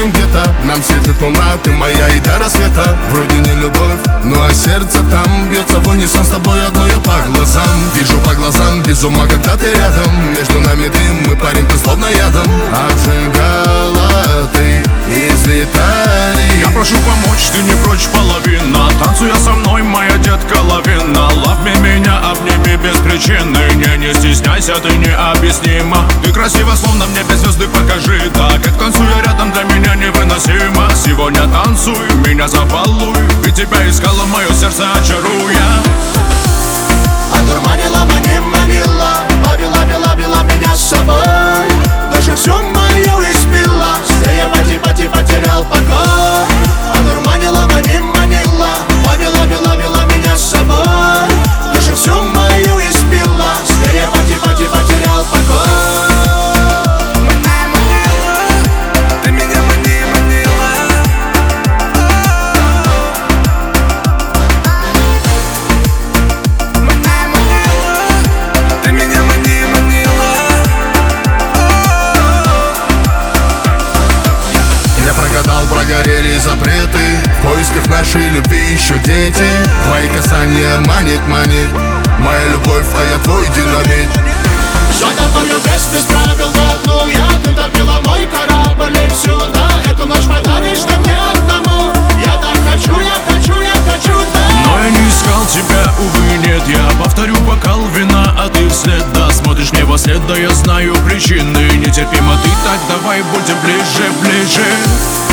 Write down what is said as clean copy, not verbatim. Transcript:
улетаем где-то. Нам светит луна, ты моя и до рассвета. Вроде не любовь, ну а сердце там бьется в унисон с тобой одной я по глазам. Вижу по глазам, без ума, когда ты рядом. Между нами дым, мы парень, ты словно ядом. Обжигала ты из Виталии. Я прошу помочь, ты не прочь половина. Танцуя со мной, моя детка лавина. Love me, меня обними без причины. Не стесняйся, ты необъяснима. Ты красива, словно мне без звезды покажи. Так, как танцуя рядом, для меня невыносимо. Сегодня танцуй, меня забалуй. Ведь тебя искала, мое сердце очаруя. Одурманила, манила, бавила меня с собой. Даже все мое испила, я потерял покой. Одурманила, манила, бавила меня с собой. Даже все мое испила, я потерял покой. Ты меня манила. Ты меня манила. Я прогадал, прогорели запреты. В поисках нашей любви еще дети. Твои касания манит. Моя любовь, а я твой динамит. Все тобою без правил давно. Я ты топила мой корабль и сюда. Эту ночь подаришь ты мне одному. Я так хочу, да. Но я не искал тебя, увы, нет. Я повторю бокал вина, а ты вслед. Да, смотришь мне во след, да я знаю причины. Нетерпимо ты, так давай будем ближе.